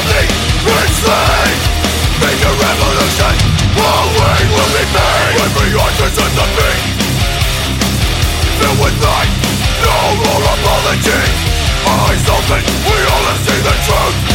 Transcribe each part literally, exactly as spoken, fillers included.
nothing enslaved. Make a revolution, all we will be made. Every artist in the beat, filled with light, no more apology. Eyes open, we all have seen the truth.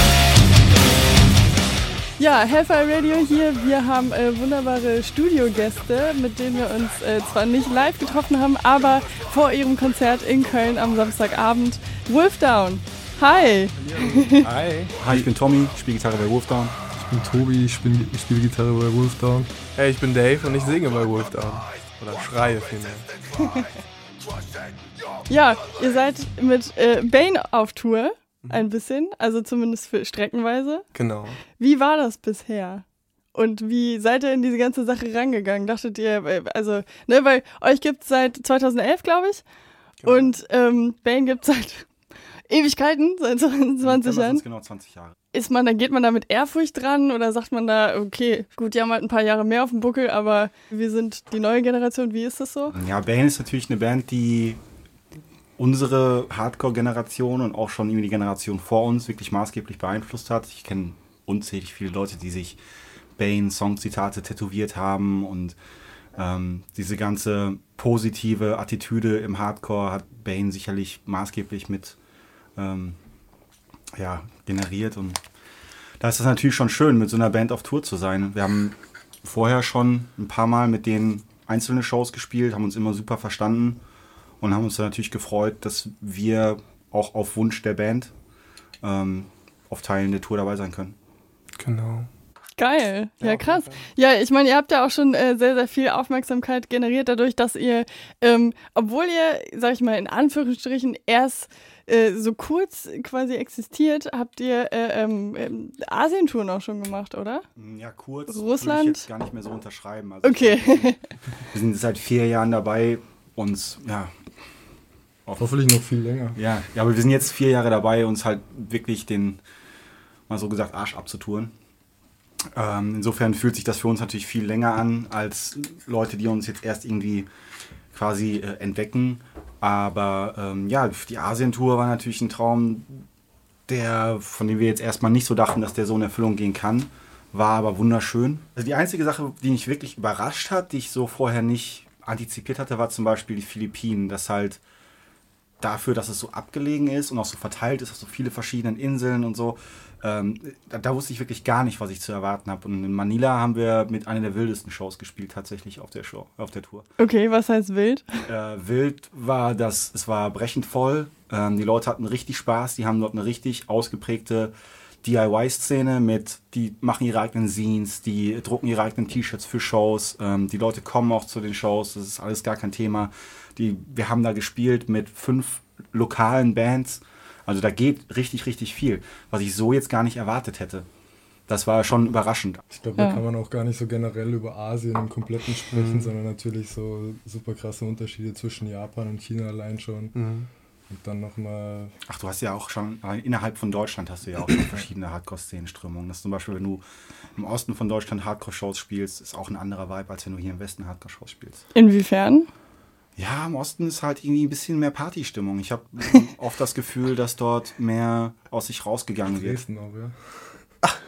Ja, Hellfire Radio hier. Wir haben äh, wunderbare Studiogäste, mit denen wir uns äh, zwar nicht live getroffen haben, aber vor ihrem Konzert in Köln am Samstagabend. Wolfdown. Hi. Hi. Hi, ich bin Tommy, ich spiele Gitarre bei Wolfdown. Ich bin Tobi, ich, bin, ich spiele Gitarre bei Wolfdown. Hey, ich bin Dave und ich singe bei Wolfdown. Oder schreie vielmehr. Ja, ihr seid mit äh, Bane auf Tour. Ein bisschen, also zumindest für streckenweise. Genau. Wie war das bisher? Und wie seid ihr in diese ganze Sache rangegangen? Dachtet ihr, also, ne, weil euch gibt es seit zweitausendelf, glaube ich. Genau. Und ähm, Bane gibt es seit Ewigkeiten, seit zwanzig Jahren. Genau zwanzig Jahre. Ist man, dann geht man da mit Ehrfurcht dran oder sagt man da, okay, gut, die haben halt ein paar Jahre mehr auf dem Buckel, aber wir sind die neue Generation, wie ist das so? Ja, Bane ist natürlich eine Band, die unsere Hardcore-Generation und auch schon die Generation vor uns wirklich maßgeblich beeinflusst hat. Ich kenne unzählig viele Leute, die sich Bane-Songzitate tätowiert haben und ähm, diese ganze positive Attitüde im Hardcore hat Bane sicherlich maßgeblich mit ähm, ja, generiert und da ist es natürlich schon schön, mit so einer Band auf Tour zu sein. Wir haben vorher schon ein paar Mal mit denen einzelne Shows gespielt, haben uns immer super verstanden. Und haben uns dann natürlich gefreut, dass wir auch auf Wunsch der Band ähm, auf Teilen der Tour dabei sein können. Genau. Geil, ja, ja krass. Ja, ich meine, ihr habt ja auch schon äh, sehr, sehr viel Aufmerksamkeit generiert dadurch, dass ihr, ähm, obwohl ihr, sag ich mal, in Anführungsstrichen erst äh, so kurz quasi existiert, habt ihr äh, ähm, Asien-Touren auch schon gemacht, oder? Ja, kurz. Russland? Würde ich jetzt gar nicht mehr so unterschreiben. Also okay. Wir sind seit vier Jahren dabei, uns, ja... Hoffentlich noch viel länger. Ja, ja, aber wir sind jetzt vier Jahre dabei, uns halt wirklich den, mal so gesagt, Arsch abzutouren. Ähm, insofern fühlt sich das für uns natürlich viel länger an, als Leute, die uns jetzt erst irgendwie quasi äh, entdecken. Aber ähm, ja, die Asien-Tour war natürlich ein Traum, der, von dem wir jetzt erstmal nicht so dachten, dass der so in Erfüllung gehen kann. War aber wunderschön. Also die einzige Sache, die mich wirklich überrascht hat, die ich so vorher nicht antizipiert hatte, war zum Beispiel die Philippinen, dass halt dafür, dass es so abgelegen ist und auch so verteilt ist auf so viele verschiedene Inseln und so, ähm, da, da wusste ich wirklich gar nicht, was ich zu erwarten habe. Und in Manila haben wir mit einer der wildesten Shows gespielt, tatsächlich auf der Show, auf der Tour. Okay, was heißt wild? Äh, wild war, dass es war brechend voll. Ähm, die Leute hatten richtig Spaß, die haben dort eine richtig ausgeprägte D I Y-Szene mit, die machen ihre eigenen Zines, die drucken ihre eigenen T-Shirts für Shows, ähm, die Leute kommen auch zu den Shows, das ist alles gar kein Thema. Die, wir haben da gespielt mit fünf lokalen Bands, also da geht richtig, richtig viel, was ich so jetzt gar nicht erwartet hätte. Das war schon überraschend. Ich glaube, da ja. kann man auch gar nicht so generell über Asien im Kompletten sprechen, mhm. sondern natürlich so super krasse Unterschiede zwischen Japan und China allein schon. Mhm. Und dann nochmal... Ach, du hast ja auch schon, innerhalb von Deutschland hast du ja auch schon verschiedene Hardcore-Szenenströmungen. Das ist zum Beispiel, wenn du im Osten von Deutschland Hardcore-Shows spielst, ist auch ein anderer Vibe, als wenn du hier im Westen Hardcore-Shows spielst. Inwiefern? Ja, im Osten ist halt irgendwie ein bisschen mehr Partystimmung. Ich habe oft das Gefühl, dass dort mehr aus sich rausgegangen wird. Dresden auch, ja. Ach.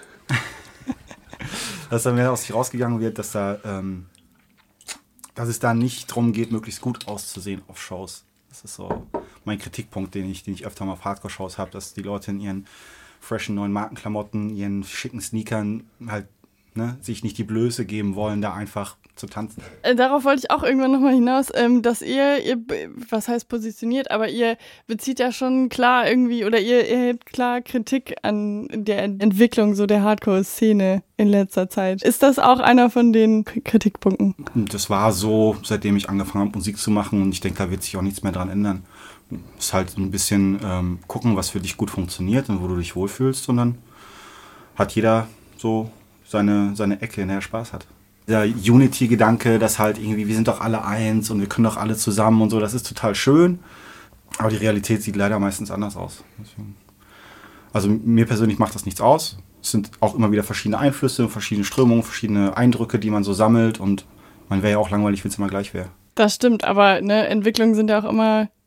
Dass da mehr aus sich rausgegangen wird, dass da, ähm, dass es da nicht darum geht, möglichst gut auszusehen auf Shows. Das ist so mein Kritikpunkt, den ich, den ich öfter mal auf Hardcore-Shows habe, dass die Leute in ihren freshen neuen Markenklamotten, ihren schicken Sneakern halt ne, sich nicht die Blöße geben wollen, da einfach zu tanzen. Äh, darauf wollte ich auch irgendwann nochmal hinaus, ähm, dass ihr, ihr, was heißt positioniert, aber ihr bezieht ja schon klar irgendwie, oder ihr, ihr hebt klar Kritik an der Entwicklung so der Hardcore-Szene in letzter Zeit. Ist das auch einer von den K- Kritikpunkten? Das war so, seitdem ich angefangen habe, Musik zu machen, und ich denke, da wird sich auch nichts mehr dran ändern. Es ist halt ein bisschen ähm, gucken, was für dich gut funktioniert und wo du dich wohlfühlst, und dann hat jeder so seine, seine Ecke, in der er Spaß hat. Der Unity-Gedanke, dass halt irgendwie, wir sind doch alle eins und wir können doch alle zusammen und so, das ist total schön, aber die Realität sieht leider meistens anders aus. Deswegen. Also mir persönlich macht das nichts aus. Es sind auch immer wieder verschiedene Einflüsse, verschiedene Strömungen, verschiedene Eindrücke, die man so sammelt, und man wäre ja auch langweilig, wenn es immer gleich wäre. Das stimmt, aber ne, Entwicklungen sind ja auch immer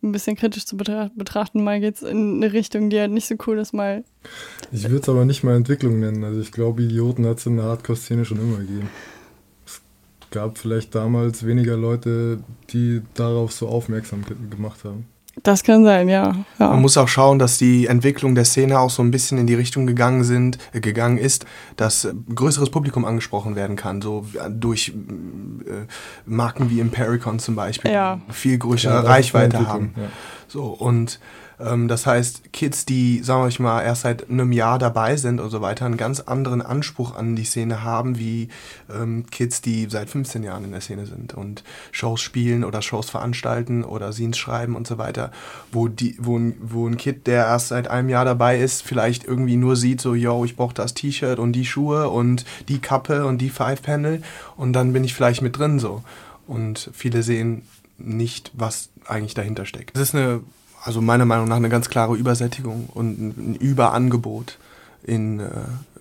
ein bisschen kritisch zu betra- betrachten. Mal geht's in eine Richtung, die halt nicht so cool ist, mal. Ich würde es aber nicht mal Entwicklung nennen. Also ich glaube, Idioten hat es in der Hardcore-Szene schon immer gegeben. Es gab vielleicht damals weniger Leute, die darauf so aufmerksam ge- gemacht haben. Das kann sein, ja. ja. Man muss auch schauen, dass die Entwicklung der Szene auch so ein bisschen in die Richtung gegangen sind, äh, gegangen ist, dass äh, größeres Publikum angesprochen werden kann, so äh, durch äh, Marken wie Impericon zum Beispiel, Ja. die viel größere Ja, das ist Reichweite eine haben. Entwicklung, ja. So, und ähm, das heißt, Kids, die, sagen wir mal, erst seit einem Jahr dabei sind und so weiter, einen ganz anderen Anspruch an die Szene haben, wie ähm, Kids, die seit fünfzehn Jahren in der Szene sind und Shows spielen oder Shows veranstalten oder Scenes schreiben und so weiter, wo, die, wo, ein, wo ein Kid, der erst seit einem Jahr dabei ist, vielleicht irgendwie nur sieht, so, yo, ich brauche das T-Shirt und die Schuhe und die Kappe und die Five-Panel und dann bin ich vielleicht mit drin, so. Und viele sehen nicht, was eigentlich dahinter steckt. Es ist eine Also meiner Meinung nach eine ganz klare Übersättigung und ein Überangebot in, äh,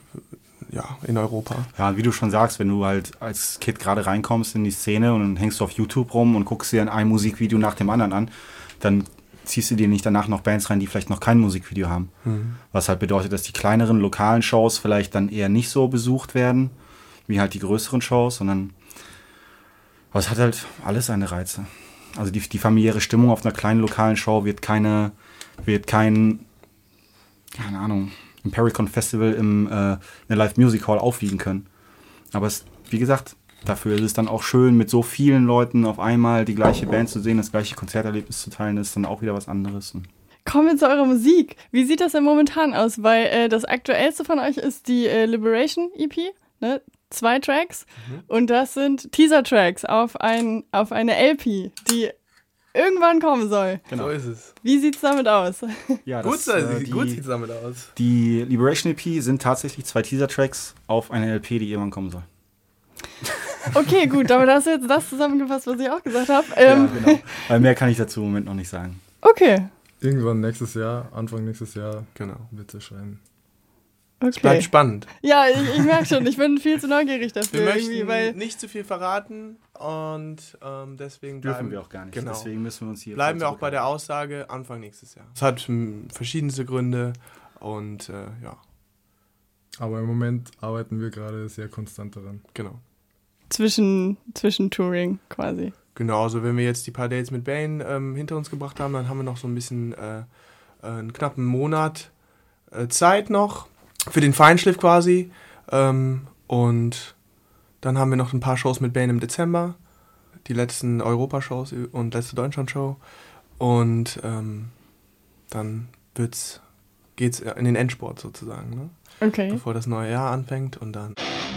ja, in Europa. Ja, wie du schon sagst, wenn du halt als Kid gerade reinkommst in die Szene und dann hängst du auf YouTube rum und guckst dir ein Musikvideo nach dem anderen an, dann ziehst du dir nicht danach noch Bands rein, die vielleicht noch kein Musikvideo haben. Mhm. Was halt bedeutet, dass die kleineren lokalen Shows vielleicht dann eher nicht so besucht werden, wie halt die größeren Shows, sondern aber es hat halt alles seine Reize. Also die, die familiäre Stimmung auf einer kleinen lokalen Show wird keine, wird kein, keine Ahnung, Impericon Festival im, äh, in der Live Music Hall aufwiegen können. Aber es, wie gesagt, dafür ist es dann auch schön, mit so vielen Leuten auf einmal die gleiche Band zu sehen, das gleiche Konzerterlebnis zu teilen, das ist dann auch wieder was anderes. Kommen wir zu eurer Musik. Wie sieht das denn momentan aus? Weil äh, das aktuellste von euch ist die äh, Liberation E P, ne? Zwei Tracks. Mhm. Und das sind Teaser-Tracks auf, ein, auf eine L P, die irgendwann kommen soll. Genau. So ist es. Wie sieht's damit aus? Ja, gut das, äh, die, gut sieht's damit aus. Die Liberation E P sind tatsächlich zwei Teaser-Tracks auf eine L P, die irgendwann kommen soll. Okay, gut, aber da hast du jetzt das zusammengefasst, was ich auch gesagt habe. Ähm, ja, genau. Weil mehr kann ich dazu im Moment noch nicht sagen. Okay. Irgendwann nächstes Jahr, Anfang nächstes Jahr, genau, wird es erscheinen. Okay. Es bleibt spannend. Ja, ich, ich merke schon, ich bin viel zu neugierig dafür. Wir möchten irgendwie, weil nicht zu viel verraten und ähm, deswegen bleiben, dürfen wir auch gar nicht. Genau. Deswegen müssen wir uns hier bleiben wir auch bei der Aussage Anfang nächstes Jahr. Es hat m, verschiedenste Gründe und äh, ja. Aber im Moment arbeiten wir gerade sehr konstant daran. Genau. Zwischen, zwischen Touring quasi. Genau, also wenn wir jetzt die paar Dates mit Bane ähm, hinter uns gebracht haben, dann haben wir noch so ein bisschen äh, einen knappen Monat äh, Zeit noch für den Feinschliff quasi. Ähm, und dann haben wir noch ein paar Shows mit Bane im Dezember. Die letzten Europa-Shows und letzte Deutschland-Show. Und ähm, dann wird's, geht's in den Endsport sozusagen, ne? Okay. Bevor das neue Jahr anfängt und dann...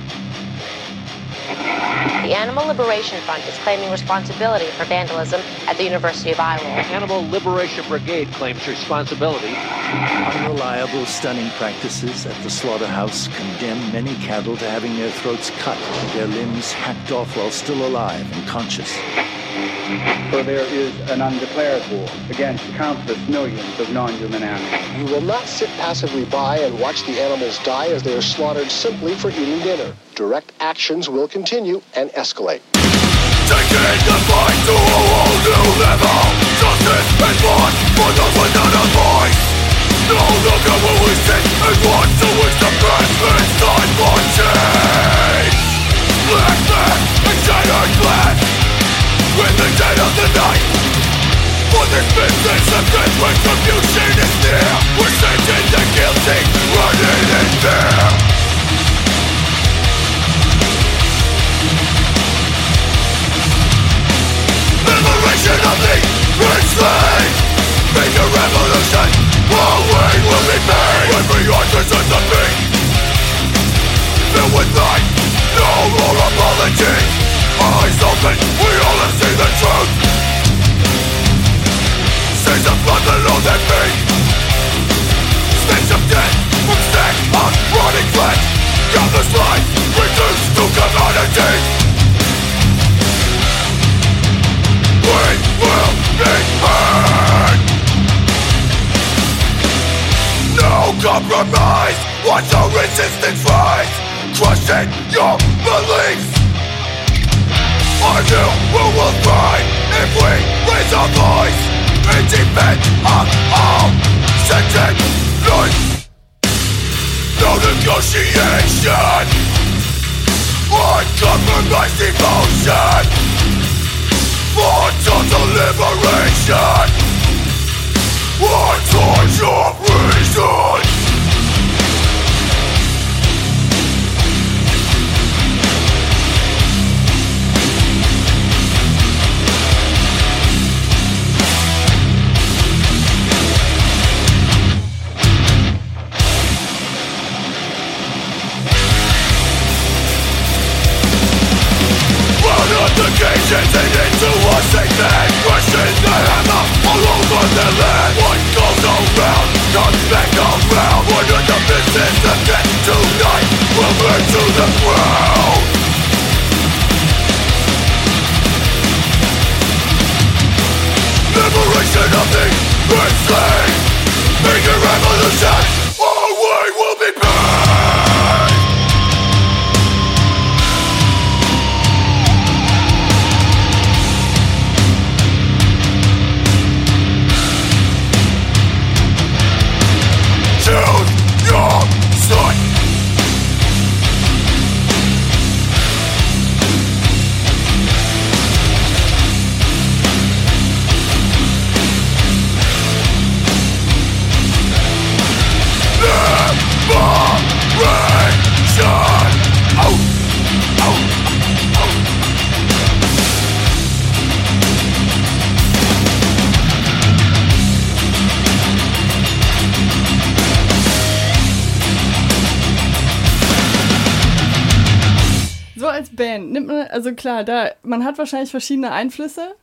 The Animal Liberation Front is claiming responsibility for vandalism at the University of Iowa. Animal Liberation Brigade claims responsibility. Unreliable stunning practices at the slaughterhouse condemn many cattle to having their throats cut, their limbs hacked off while still alive and conscious. For there is an undeclared war against countless millions of non-human animals. You will not sit passively by and watch the animals die as they are slaughtered simply for eating dinner. Direct actions will continue and escalate. Taking the fight to a whole new level. Justice is blood for those without a voice. No longer will we sit and watch to which the basement time for change. Black man and shattered glass with the dead of the night. For this business of death, retribution is near. We're sending the guilty, running in fear. Liberation of the enslaved. Make a revolution, all way will be made. Every artist is a thing filled with light, no more apology. Eyes open, we all have seen the truth. Stains of blood below their feet. Stains of death from stack on rotting flesh. Countless lives reduced to commodity. We will be heard. No compromise. Watch our resistance rise, crushing your beliefs. Our new world will thrive if we raise our voice. in defense of all sentient life. No negotiation, uncompromised devotion for total liberation, or torch of reason. Occasions and into a segment, crushing the hammer all over the land. What goes around comes back around. One of the business again tonight will burn to the ground. Liberation of the insane, make a revolution, or we will be paid. Choose your side. Liberation. Oh, oh, oh. So als Band nimmt man, also klar, da man hat wahrscheinlich verschiedene Einflüsse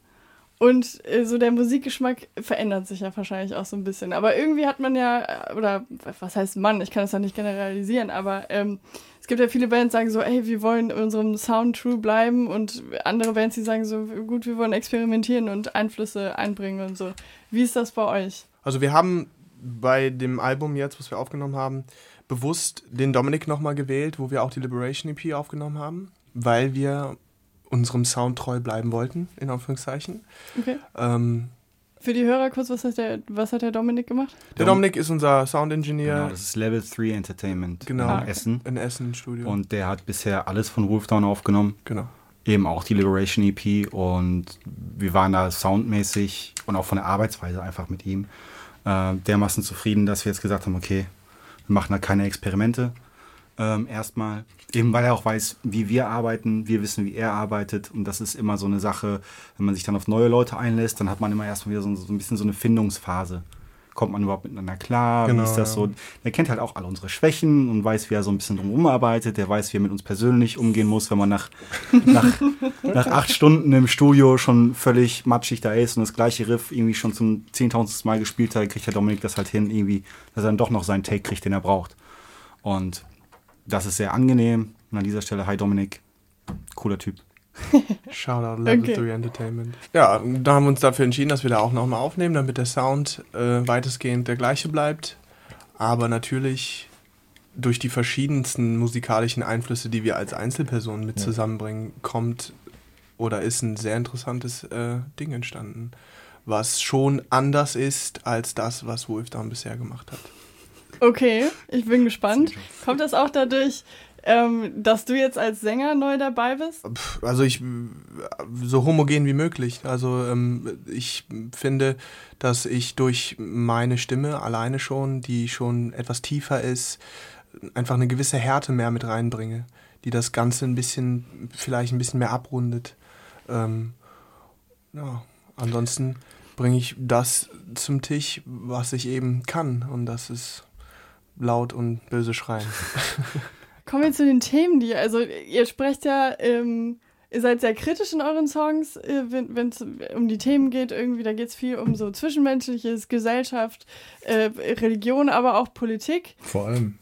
und äh, so der Musikgeschmack verändert sich ja wahrscheinlich auch so ein bisschen. Aber irgendwie hat man ja, oder was heißt Mann, ich kann das ja nicht generalisieren, aber ähm, es gibt ja viele Bands, die sagen so, ey, wir wollen unserem Sound true bleiben, und andere Bands, die sagen so, gut, wir wollen experimentieren und Einflüsse einbringen und so. Wie ist das bei euch? Also wir haben bei dem Album jetzt, was wir aufgenommen haben, bewusst den Dominik nochmal gewählt, wo wir auch die Liberation E P aufgenommen haben, weil wir unserem Sound treu bleiben wollten, in Anführungszeichen. Okay. Ähm, Für die Hörer kurz, was hat der, was hat der Dominik gemacht? Der Dominik ist unser Sound-Engineer. Genau, das ist Level drei Entertainment genau, in Essen. In Essen im Studio. Und der hat bisher alles von Wolfdown aufgenommen. Genau. Eben auch die Liberation E P, und wir waren da soundmäßig und auch von der Arbeitsweise einfach mit ihm äh, dermaßen zufrieden, dass wir jetzt gesagt haben, okay, wir machen da keine Experimente ähm, erstmal. Eben weil er auch weiß, wie wir arbeiten, wir wissen, wie er arbeitet, und das ist immer so eine Sache, wenn man sich dann auf neue Leute einlässt, dann hat man immer erstmal wieder so, so ein bisschen so eine Findungsphase. Kommt man überhaupt miteinander klar? Genau, wie ist das ja. so? Der kennt halt auch alle unsere Schwächen und weiß, wie er so ein bisschen drumherum arbeitet. Der weiß, wie er mit uns persönlich umgehen muss, wenn man nach, nach, nach acht Stunden im Studio schon völlig matschig da ist und das gleiche Riff irgendwie schon zum zehntausendsten Mal gespielt hat, kriegt der Dominik das halt hin, irgendwie, dass er dann doch noch seinen Take kriegt, den er braucht. Und das ist sehr angenehm. Und an dieser Stelle, hi Dominik, cooler Typ. Shoutout Level Okay. drei Entertainment. Ja, da haben wir uns dafür entschieden, dass wir da auch nochmal aufnehmen, damit der Sound äh, weitestgehend der gleiche bleibt. Aber natürlich durch die verschiedensten musikalischen Einflüsse, die wir als Einzelpersonen mit Ja. zusammenbringen, kommt oder ist ein sehr interessantes äh, Ding entstanden, was schon anders ist als das, was Wolfdown bisher gemacht hat. Okay, ich bin gespannt. Kommt das auch dadurch, ähm, dass du jetzt als Sänger neu dabei bist? Pff, Also ich, so homogen wie möglich. Also ähm, ich finde, dass ich durch meine Stimme alleine schon, die schon etwas tiefer ist, einfach eine gewisse Härte mehr mit reinbringe, die das Ganze ein bisschen, vielleicht ein bisschen mehr abrundet. Ähm, ja, ansonsten bringe ich das zum Tisch, was ich eben kann, und das ist laut und böse schreien. Kommen wir zu den Themen, die, also ihr sprecht ja, ähm, ihr seid sehr kritisch in euren Songs, äh, wenn es um die Themen geht, irgendwie, da geht es viel um so Zwischenmenschliches, Gesellschaft, äh, Religion, aber auch Politik. Vor allem.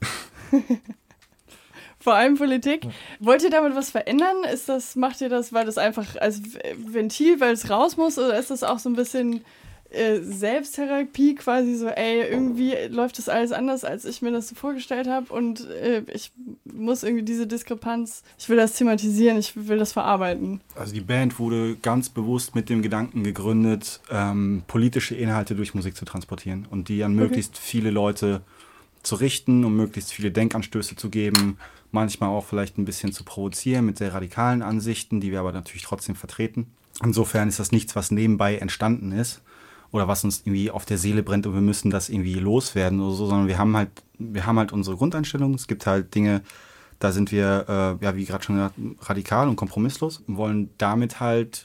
Vor allem Politik. Wollt ihr damit was verändern? Ist das, macht ihr das, weil das einfach als Ventil, weil es raus muss, oder ist das auch so ein bisschen äh, Selbsttherapie quasi so, ey, irgendwie läuft das alles anders, als ich mir das so vorgestellt habe, und äh, ich muss irgendwie diese Diskrepanz, ich will das thematisieren, ich will das verarbeiten. Also die Band wurde ganz bewusst mit dem Gedanken gegründet, ähm, politische Inhalte durch Musik zu transportieren und die an möglichst okay. viele Leute zu richten, um möglichst viele Denkanstöße zu geben, manchmal auch vielleicht ein bisschen zu provozieren mit sehr radikalen Ansichten, die wir aber natürlich trotzdem vertreten. Insofern ist das nichts, was nebenbei entstanden ist oder was uns irgendwie auf der Seele brennt und wir müssen das irgendwie loswerden oder so, sondern wir haben halt, wir haben halt unsere Grundeinstellung. Es gibt halt Dinge, da sind wir, äh, ja, wie gerade schon gesagt, radikal und kompromisslos und wollen damit halt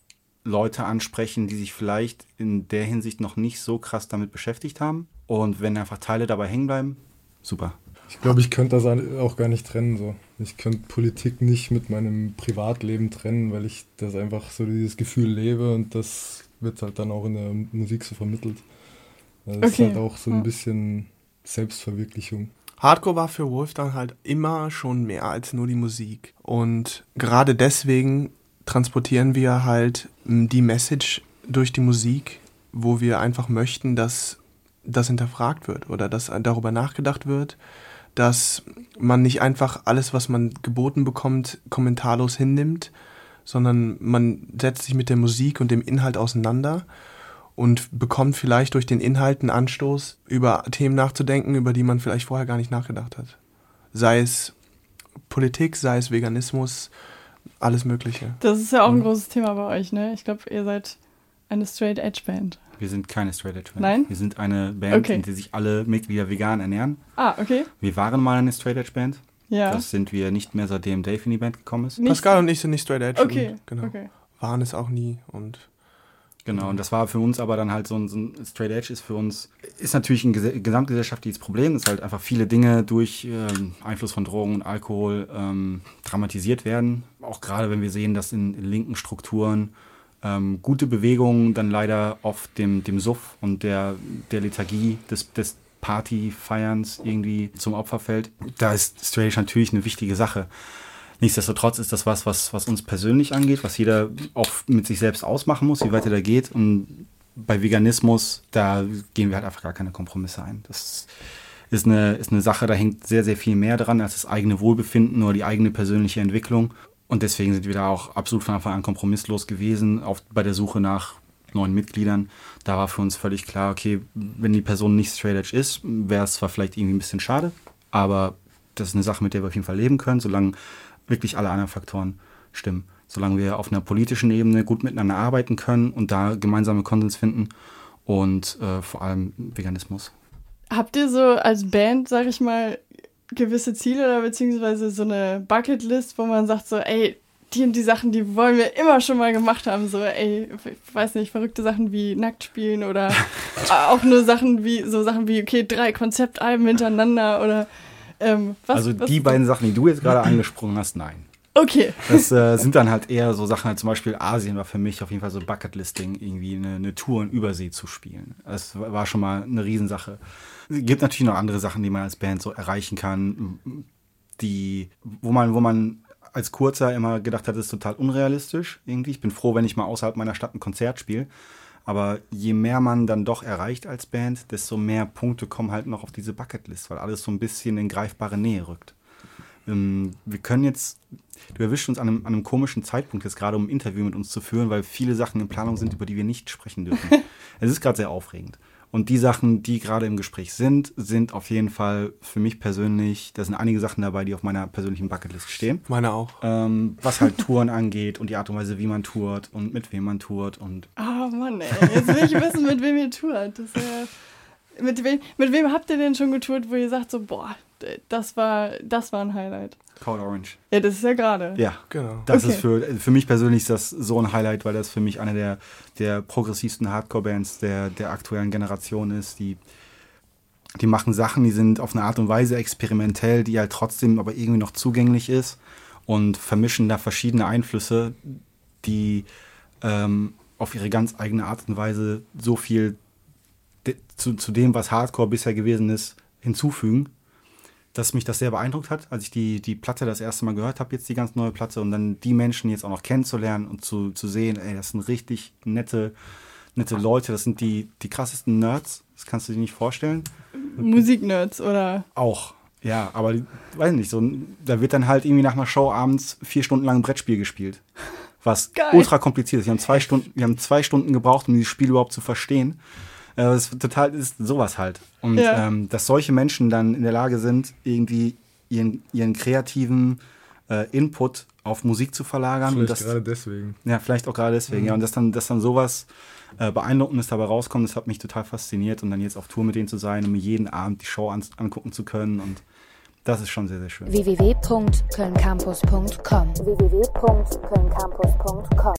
Leute ansprechen, die sich vielleicht in der Hinsicht noch nicht so krass damit beschäftigt haben. Und wenn einfach Teile dabei hängen bleiben, super. Ich glaube, ich könnte das auch gar nicht trennen. So. Ich könnte Politik nicht mit meinem Privatleben trennen, weil ich das einfach so dieses Gefühl lebe und das wird halt dann auch in der Musik so vermittelt. Das okay. ist halt auch so ein bisschen Selbstverwirklichung. Hardcore war für Wolf dann halt immer schon mehr als nur die Musik. Und gerade deswegen transportieren wir halt die Message durch die Musik, wo wir einfach möchten, dass das hinterfragt wird oder dass darüber nachgedacht wird, dass man nicht einfach alles, was man geboten bekommt, kommentarlos hinnimmt, sondern man setzt sich mit der Musik und dem Inhalt auseinander und bekommt vielleicht durch den Inhalt einen Anstoß, über Themen nachzudenken, über die man vielleicht vorher gar nicht nachgedacht hat. Sei es Politik, sei es Veganismus, alles Mögliche. Das ist ja auch ein großes Thema bei euch, ne? Ich glaube, ihr seid eine Straight-Edge-Band. Wir sind keine Straight-Edge-Band. Nein? Wir sind eine Band, okay. in der sich alle Mitglieder vegan ernähren. Ah, okay. Wir waren mal eine Straight-Edge-Band. Ja. Das sind wir nicht mehr, seitdem Dave in die Band gekommen ist. Nicht? Pascal und ich sind nicht Straight-Edge. Okay. Und, genau. okay. Waren es auch nie. Und genau, und das war für uns aber dann halt so ein, so ein Straight-Edge ist für uns, ist natürlich ein ges- gesamtgesellschaftliches Problem, dass halt einfach viele Dinge durch ähm, Einfluss von Drogen und Alkohol ähm, dramatisiert werden. Auch gerade wenn wir sehen, dass in, in linken Strukturen Ähm, gute Bewegungen dann leider oft dem, dem Suff und der, der Lethargie des, des Partyfeierns irgendwie zum Opfer fällt. Da ist Straight Edge natürlich eine wichtige Sache. Nichtsdestotrotz ist das was, was, was uns persönlich angeht, was jeder auch mit sich selbst ausmachen muss, wie weit er da geht. Und bei Veganismus, da gehen wir halt einfach gar keine Kompromisse ein. Das ist eine, ist eine Sache, da hängt sehr, sehr viel mehr dran als das eigene Wohlbefinden oder die eigene persönliche Entwicklung. Und deswegen sind wir da auch absolut von Anfang an kompromisslos gewesen, auch bei der Suche nach neuen Mitgliedern. Da war für uns völlig klar, okay, wenn die Person nicht Straight Edge ist, wäre es zwar vielleicht irgendwie ein bisschen schade, aber das ist eine Sache, mit der wir auf jeden Fall leben können, solange wirklich alle anderen Faktoren stimmen. Solange wir auf einer politischen Ebene gut miteinander arbeiten können und da gemeinsame Konsens finden und äh, vor allem Veganismus. Habt ihr so als Band, sag ich mal, gewisse Ziele oder beziehungsweise so eine Bucketlist, wo man sagt so, ey, die und die Sachen, die wollen wir immer schon mal gemacht haben, so, ey, ich weiß nicht, verrückte Sachen wie nackt spielen oder auch nur Sachen wie, so Sachen wie, okay, drei Konzeptalben hintereinander oder ähm, was? Also was, die beiden Sachen, die du jetzt gerade angesprochen hast, nein. Okay. Das äh, sind dann halt eher so Sachen, halt zum Beispiel Asien war für mich auf jeden Fall so Bucketlisting, irgendwie eine, eine Tour in Übersee zu spielen. Das war schon mal eine Riesensache. Es gibt natürlich noch andere Sachen, die man als Band so erreichen kann, die, wo man, wo man als Kurzer immer gedacht hat, das ist total unrealistisch irgendwie. Ich bin froh, wenn ich mal außerhalb meiner Stadt ein Konzert spiele. Aber je mehr man dann doch erreicht als Band, desto mehr Punkte kommen halt noch auf diese Bucketlist, weil alles so ein bisschen in greifbare Nähe rückt. Ähm, wir können jetzt, du erwischst uns an einem, an einem komischen Zeitpunkt jetzt gerade, um ein Interview mit uns zu führen, weil viele Sachen in Planung sind, über die wir nicht sprechen dürfen. Es ist gerade sehr aufregend. Und die Sachen, die gerade im Gespräch sind, sind auf jeden Fall für mich persönlich, da sind einige Sachen dabei, die auf meiner persönlichen Bucketlist stehen. Meine auch. Ähm, was halt Touren angeht und die Art und Weise, wie man tourt und mit wem man tourt. Und oh Mann, ey, jetzt will ich wissen, mit wem ihr tourt. Das, äh, mit, wem, mit wem habt ihr denn schon getourt, wo ihr sagt so, boah, das war, das war ein Highlight? Code Orange. Ja, das ist ja gerade. Ja, genau. Das okay. ist für, für mich persönlich ist das so ein Highlight, weil das für mich eine der, der progressivsten Hardcore-Bands der, der aktuellen Generation ist. Die, die machen Sachen, die sind auf eine Art und Weise experimentell, die halt trotzdem aber irgendwie noch zugänglich ist und vermischen da verschiedene Einflüsse, die ähm, auf ihre ganz eigene Art und Weise so viel de- zu, zu dem, was Hardcore bisher gewesen ist, hinzufügen, dass mich das sehr beeindruckt hat, als ich die, die Platte das erste Mal gehört habe, jetzt die ganz neue Platte, und dann die Menschen jetzt auch noch kennenzulernen und zu, zu sehen, ey, das sind richtig nette, nette Leute, das sind die, die krassesten Nerds, das kannst du dir nicht vorstellen. Musiknerds, oder? Auch, Ja, aber weiß nicht, so, da wird dann halt irgendwie nach einer Show abends vier Stunden lang ein Brettspiel gespielt. Was Geil. ultra kompliziert ist. Wir haben zwei Stunden, wir haben zwei Stunden gebraucht, um dieses Spiel überhaupt zu verstehen. Äh, das ist total ist sowas halt. Und Ja. ähm, dass solche Menschen dann in der Lage sind, irgendwie ihren, ihren kreativen äh, Input auf Musik zu verlagern. Vielleicht und das, gerade deswegen. Ja, vielleicht auch gerade deswegen. Mhm. Ja, und dass dann, dass dann sowas äh, Beeindruckendes dabei rauskommt, das hat mich total fasziniert. Und dann jetzt auf Tour mit denen zu sein und mir jeden Abend die Show an, angucken zu können. Und das ist schon sehr, sehr schön. w w w punkt köln campus punkt com w w w punkt köln campus punkt com